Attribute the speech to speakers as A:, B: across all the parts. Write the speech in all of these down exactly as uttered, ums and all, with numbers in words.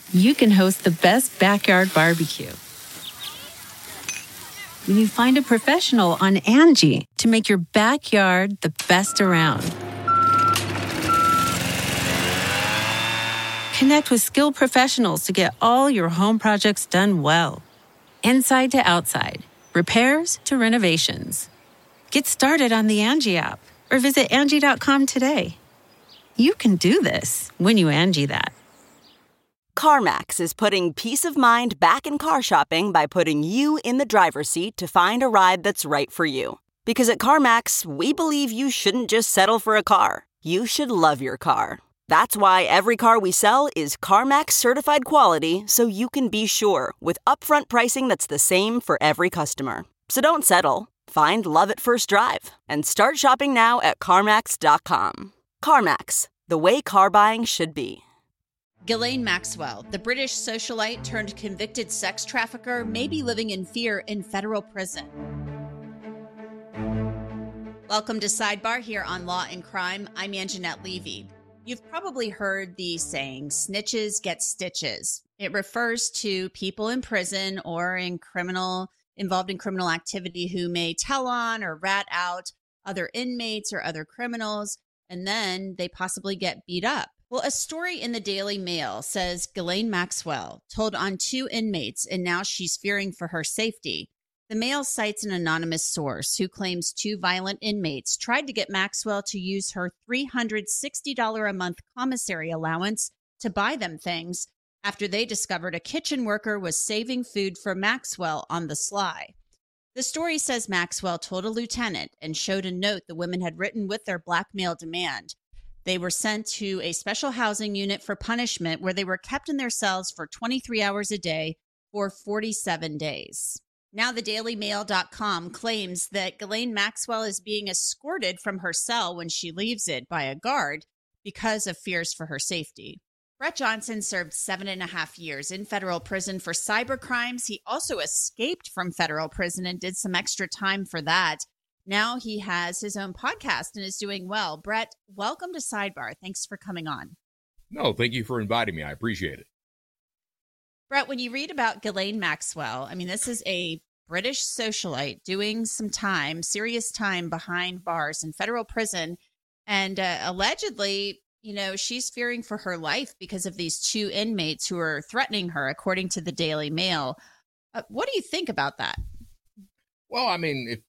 A: you can host the best backyard barbecue. When you find a professional on Angie to make your backyard the best around. Connect with skilled professionals to get all your home projects done well. Inside to outside, repairs to renovations. Get started on the Angie app or visit Angie dot com today. You can do this when you Angie that.
B: CarMax is putting peace of mind back in car shopping by putting you in the driver's seat to find a ride that's right for you. Because at CarMax, we believe you shouldn't just settle for a car. You should love your car. That's why every car we sell is CarMax certified quality, so you can be sure with upfront pricing that's the same for every customer. So don't settle. Find love at first drive and start shopping now at CarMax dot com. CarMax, the way car buying should be.
C: Ghislaine Maxwell, the British socialite turned convicted sex trafficker, may be living in fear in federal prison. Welcome to Sidebar here on Law and Crime. I'm Anjanette Levy. You've probably heard the saying, snitches get stitches. It refers to people in prison or in criminal, involved in criminal activity who may tell on or rat out other inmates or other criminals, and then they possibly get beat up. Well, a story in the Daily Mail says Ghislaine Maxwell told on two inmates, and now she's fearing for her safety. The Mail cites an anonymous source who claims two violent inmates tried to get Maxwell to use her three hundred sixty dollars a month commissary allowance to buy them things after they discovered a kitchen worker was saving food for Maxwell on the sly. The story says Maxwell told a lieutenant and showed a note the women had written with their blackmail demand. They were sent to a special housing unit for punishment where they were kept in their cells for twenty-three hours a day for forty-seven days. Now the Daily Mail dot com claims that Ghislaine Maxwell is being escorted from her cell when she leaves it by a guard because of fears for her safety. Brett Johnson served seven and a half years in federal prison for cyber crimes. He also escaped from federal prison and did some extra time for that. Now he has his own podcast and is doing well. Brett, welcome to Sidebar. Thanks for coming on.
D: No, thank you for inviting me. I appreciate it.
C: Brett, when you read about Ghislaine Maxwell, I mean, this is a British socialite doing some time, serious time behind bars in federal prison. And uh, allegedly, you know, she's fearing for her life because of these two inmates who are threatening her, according to the Daily Mail. Uh, what do you think about that?
D: Well, I mean, if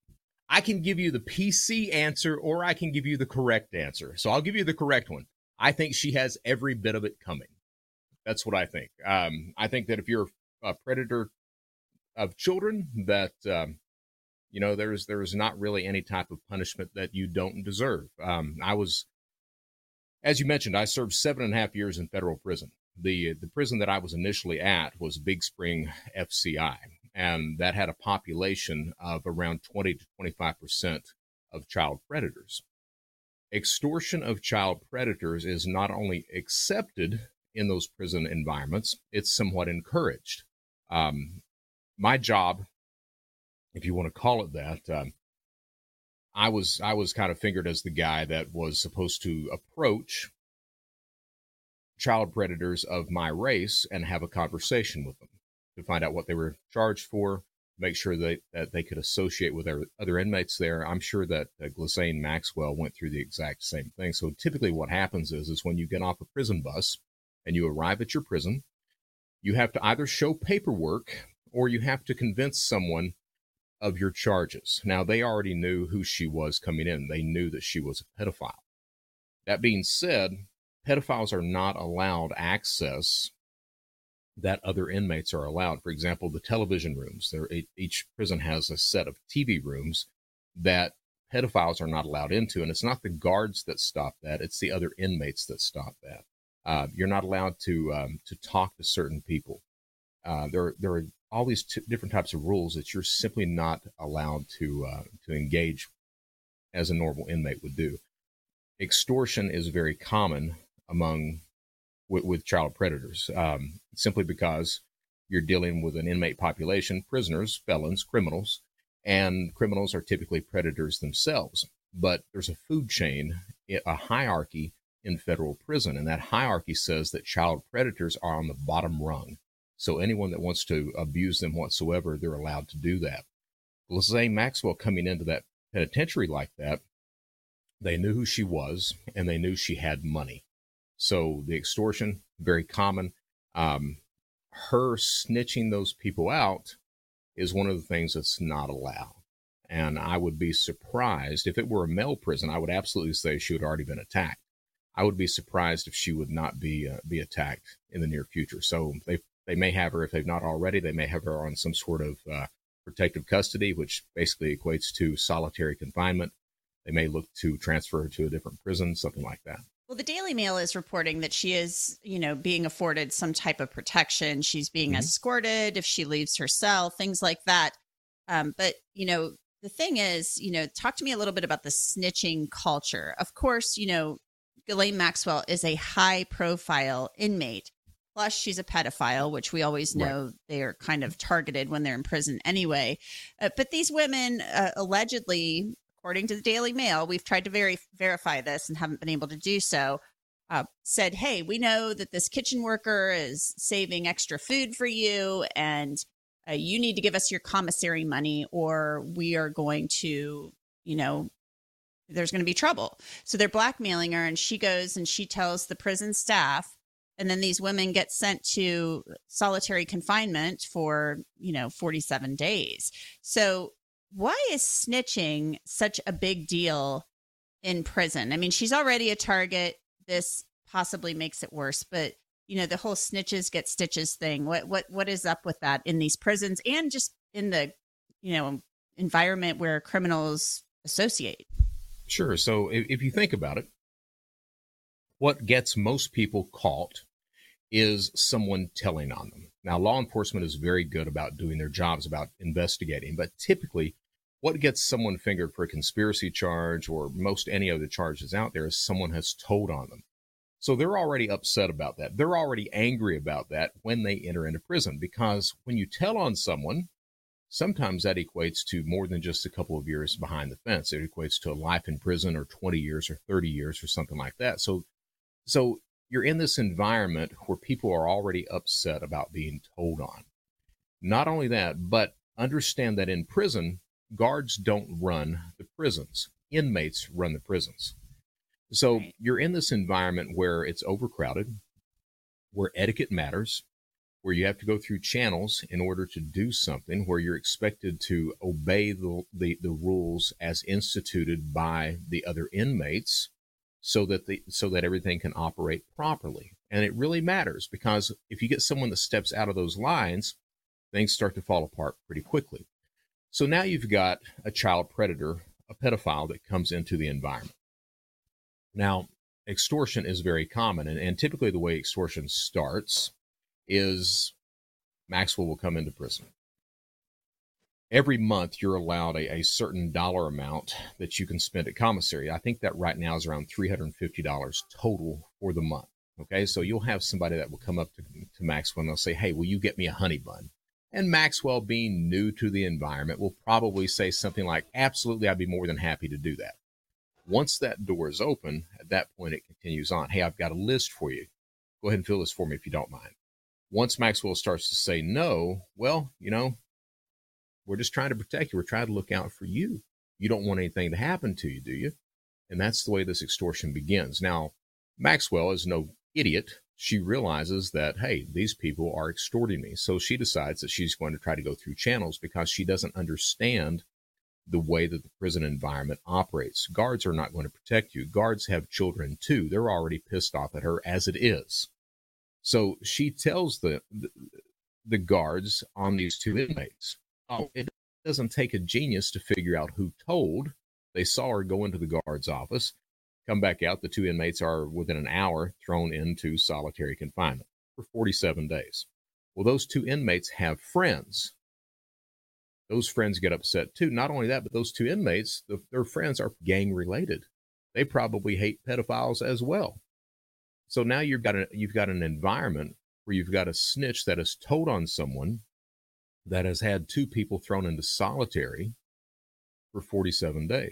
D: I can give you the P C answer or I can give you the correct answer. So I'll give you the correct one. I think she has every bit of it coming. That's what I think. Um, I think that if you're a predator of children, that, um, you know, there's there's not really any type of punishment that you don't deserve. Um, I was, as you mentioned, I served seven and a half years in federal prison. The, the prison that I was initially at was Big Spring F C I. And that had a population of around twenty to twenty-five percent of child predators. Extortion of child predators is not only accepted in those prison environments, it's somewhat encouraged. Um, my job, if you want to call it that, um, I was I was kind of fingered as the guy that was supposed to approach child predators of my race and have a conversation with them, to find out what they were charged for, make sure that, that they could associate with their other inmates there. I'm sure that uh, Ghislaine Maxwell went through the exact same thing. So typically what happens is, is when you get off a prison bus and you arrive at your prison, you have to either show paperwork or you have to convince someone of your charges. Now, they already knew who she was coming in. They knew that she was a pedophile. That being said, pedophiles are not allowed access that other inmates are allowed. For example, the television rooms. There, each prison has a set of T V rooms that pedophiles are not allowed into, and it's not the guards that stop that; it's the other inmates that stop that. Uh, you're not allowed to um, to talk to certain people. Uh, there, there are all these t- different types of rules that you're simply not allowed to uh, to engage as a normal inmate would do. Extortion is very common among with, with child predators, um, simply because you're dealing with an inmate population, prisoners, felons, criminals, and criminals are typically predators themselves. But there's a food chain, a hierarchy in federal prison. And that hierarchy says that child predators are on the bottom rung. So anyone that wants to abuse them whatsoever, they're allowed to do that. Ghislaine Maxwell coming into that penitentiary like that, they knew who she was and they knew she had money. So the extortion, very common. Um, her snitching those people out is one of the things that's not allowed. And I would be surprised if it were a male prison. I would absolutely say she would have already been attacked. I would be surprised if she would not be uh, be attacked in the near future. So they they may have her, if they've not already, they may have her on some sort of uh, protective custody, which basically equates to solitary confinement. They may look to transfer her to a different prison, something like that.
C: Well, the Daily Mail is reporting that she is, you know, being afforded some type of protection. She's being mm-hmm. escorted if she leaves her cell, things like that. Um, but, you know, the thing is, you know, talk to me a little bit about the snitching culture. Of course, you know, Ghislaine Maxwell is a high profile inmate. Plus, she's a pedophile, which we always know right. they are kind of targeted when they're in prison anyway. Uh, but these women uh, allegedly, according to the Daily Mail, we've tried to ver- verify this and haven't been able to do so, uh, said, hey, we know that this kitchen worker is saving extra food for you and uh, you need to give us your commissary money or we are going to, you know, there's going to be trouble. So they're blackmailing her and she goes and she tells the prison staff. And then these women get sent to solitary confinement for, you know, forty-seven days. So why is snitching such a big deal in prison? I mean, she's already a target. This possibly makes it worse. But, you know, the whole snitches get stitches thing. What what what is up with that in these prisons and just in the, you know, environment where criminals associate?
D: Sure. So if, if you think about it, what gets most people caught is someone telling on them. Now, law enforcement is very good about doing their jobs, about investigating, but typically what gets someone fingered for a conspiracy charge or most any other charges out there is someone has told on them. So they're already upset about that. They're already angry about that when they enter into prison, because when you tell on someone, sometimes that equates to more than just a couple of years behind the fence. It equates to a life in prison or twenty years or thirty years or something like that. So, so you're in this environment where people are already upset about being told on. Not only that, but understand that in prison, guards don't run the prisons. Inmates run the prisons. So you're in this environment where it's overcrowded, where etiquette matters, where you have to go through channels in order to do something, where you're expected to obey the, the, the rules as instituted by the other inmates so that the, so that everything can operate properly. And it really matters, because if you get someone that steps out of those lines, things start to fall apart pretty quickly. So now you've got a child predator, a pedophile that comes into the environment. Now, extortion is very common, and, and typically the way extortion starts is Maxwell will come into prison. Every month, you're allowed a, a certain dollar amount that you can spend at commissary. I think that right now is around three hundred fifty dollars total for the month. Okay, so you'll have somebody that will come up to, to Maxwell and they'll say, hey, will you get me a honey bun? And Maxwell, being new to the environment, will probably say something like, absolutely, I'd be more than happy to do that. Once that door is open, at that point, it continues on. Hey, I've got a list for you. Go ahead and fill this for me if you don't mind. Once Maxwell starts to say no, well, you know, we're just trying to protect you. We're trying to look out for you. You don't want anything to happen to you, do you? And that's the way this extortion begins. Now, Maxwell is no idiot. She realizes that, hey, these people are extorting me. So she decides that she's going to try to go through channels because she doesn't understand the way that the prison environment operates. Guards are not going to protect you. Guards have children too. They're already pissed off at her as it is. So she tells the the, the guards on these two inmates, oh, it doesn't take a genius to figure out who told. They saw her go into the guard's office, come back out. The two inmates are within an hour thrown into solitary confinement for forty-seven days. Well, those two inmates have friends. Those friends get upset too. Not only that, but those two inmates, the, their friends are gang related. They probably hate pedophiles as well. So now you've got a, you've got an environment where you've got a snitch that has told on someone that has had two people thrown into solitary for forty-seven days.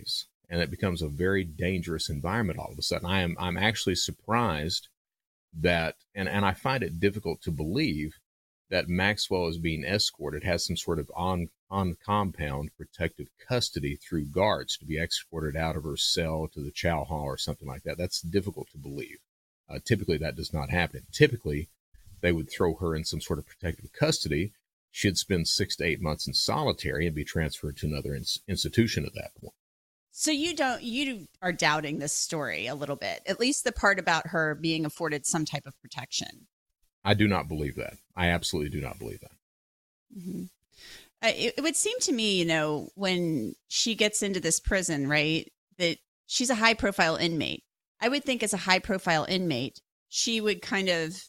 D: and it becomes a very dangerous environment all of a sudden. I am I'm actually surprised that, and, and I find it difficult to believe that Maxwell is being escorted, has some sort of on on compound protective custody through guards to be escorted out of her cell to the chow hall or something like that. That's difficult to believe. Uh, typically, that does not happen. Typically, they would throw her in some sort of protective custody. She'd spend six to eight months in solitary and be transferred to another ins- institution at that point.
C: So you don't, you are doubting this story a little bit, at least the part about her being afforded some type of protection.
D: I do not believe that. I absolutely do not believe that.
C: Mm-hmm. Uh, it, it would seem to me, you know, when she gets into this prison, right, that she's a high profile inmate. I would think as a high profile inmate, she would kind of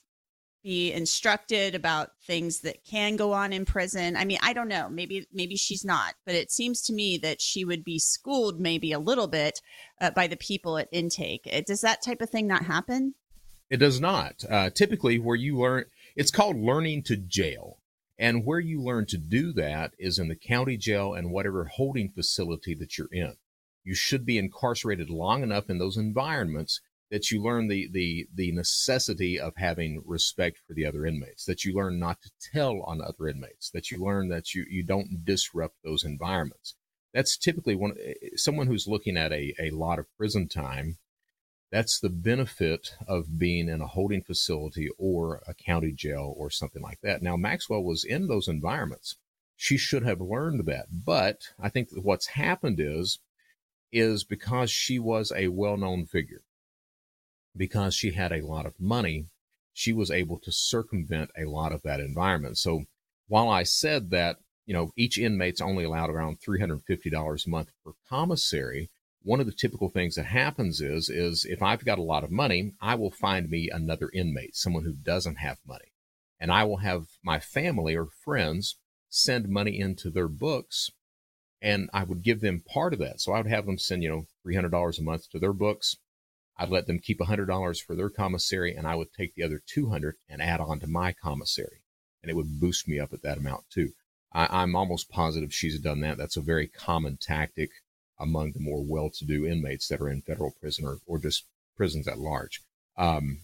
C: be instructed about things that can go on in prison. I mean, I don't know, maybe, maybe she's not, but it seems to me that she would be schooled maybe a little bit uh, by the people at intake. It, does that type of thing not happen?
D: It does not. Uh, typically where you learn, it's called learning to jail. And where you learn to do that is in the county jail and whatever holding facility that you're in. You should be incarcerated long enough in those environments that you learn the, the, the necessity of having respect for the other inmates, that you learn not to tell on other inmates, that you learn that you, you don't disrupt those environments. That's typically one, someone who's looking at a, a lot of prison time. That's the benefit of being in a holding facility or a county jail or something like that. Now, Maxwell was in those environments. She should have learned that. But I think that what's happened is, is because she was a well-known figure, because she had a lot of money, she was able to circumvent a lot of that environment. So while I said that, you know, each inmate's only allowed around three hundred fifty dollars a month per commissary, one of the typical things that happens is, is if I've got a lot of money, I will find me another inmate, someone who doesn't have money. And I will have my family or friends send money into their books, and I would give them part of that. So I would have them send, you know, three hundred dollars a month to their books. I'd let them keep one hundred dollars for their commissary, and I would take the other two hundred dollars and add on to my commissary. And it would boost me up at that amount too. I, I'm almost positive she's done that. That's a very common tactic among the more well-to-do inmates that are in federal prison or, or just prisons at large. Um,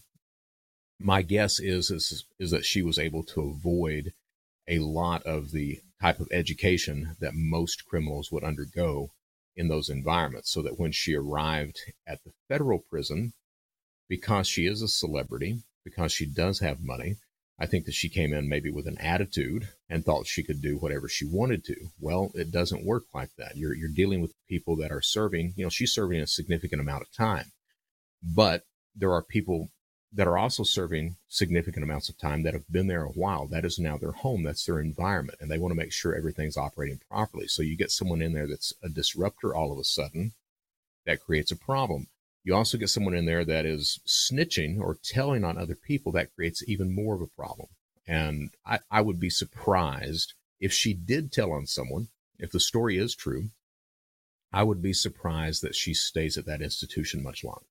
D: my guess is, is is that she was able to avoid a lot of the type of education that most criminals would undergo in those environments, so that when she arrived at the federal prison, because she is a celebrity, because she does have money, I think that she came in maybe with an attitude and thought she could do whatever she wanted to. Well, it doesn't work like that. You're you're dealing with people that are serving, you know, she's serving a significant amount of time. But there are people that are also serving significant amounts of time that have been there a while. That is now their home. That's their environment. And they want to make sure everything's operating properly. So you get someone in there that's a disruptor all of a sudden, that creates a problem. You also get someone in there that is snitching or telling on other people. That creates even more of a problem. And I, I would be surprised if she did tell on someone, if the story is true, I would be surprised that she stays at that institution much longer.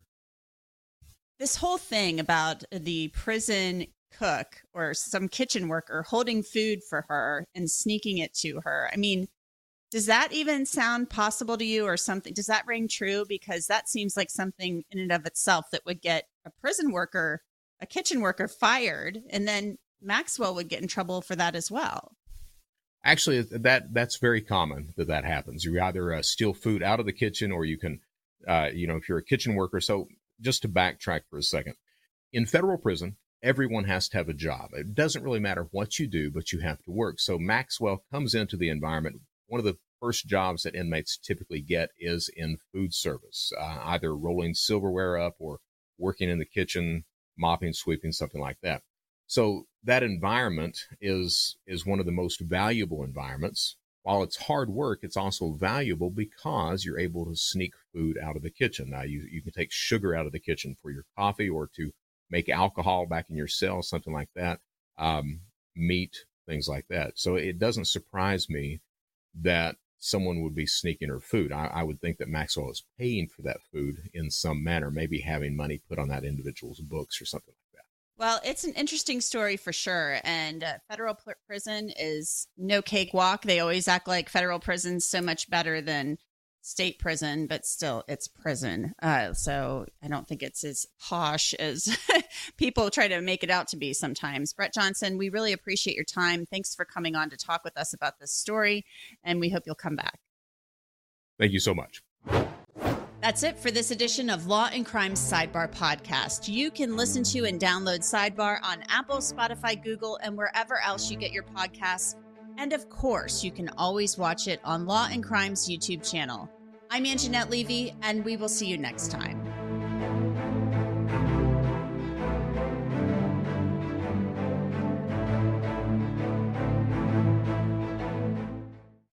C: This whole thing about the prison cook or some kitchen worker holding food for her and sneaking it to her. I mean, does that even sound possible to you or something? Does that ring true? Because that seems like something in and of itself that would get a prison worker, a kitchen worker fired, and then Maxwell would get in trouble for that as well.
D: Actually, that that's very common that that happens. You either uh, steal food out of the kitchen, or you can, uh, you know, if you're a kitchen worker. So just to backtrack for a second, in federal prison, everyone has to have a job. It doesn't really matter what you do, but you have to work. So Maxwell comes into the environment. One of the first jobs that inmates typically get is in food service, uh, either rolling silverware up or working in the kitchen, mopping, sweeping, something like that. So that environment is is one of the most valuable environments. While it's hard work, it's also valuable because you're able to sneak food out of the kitchen. Now, you, you can take sugar out of the kitchen for your coffee, or to make alcohol back in your cell, something like that, um, meat, things like that. So it doesn't surprise me that someone would be sneaking her food. I, I would think that Maxwell is paying for that food in some manner, maybe having money put on that individual's books or something like that.
C: Well, it's an interesting story for sure. And uh, federal pr- prison is no cakewalk. They always act like federal prison's so much better than state prison, but still it's prison. Uh, so I don't think it's as posh as people try to make it out to be sometimes. Brett Johnson, we really appreciate your time. Thanks for coming on to talk with us about this story, and we hope you'll come back.
D: Thank you so much.
C: That's it for this edition of Law and Crime Sidebar Podcast. You can listen to and download Sidebar on Apple, Spotify, Google, and wherever else you get your podcasts. And of course, you can always watch it on Law and Crime's YouTube channel. I'm Anjanette Levy, and we will see you next time.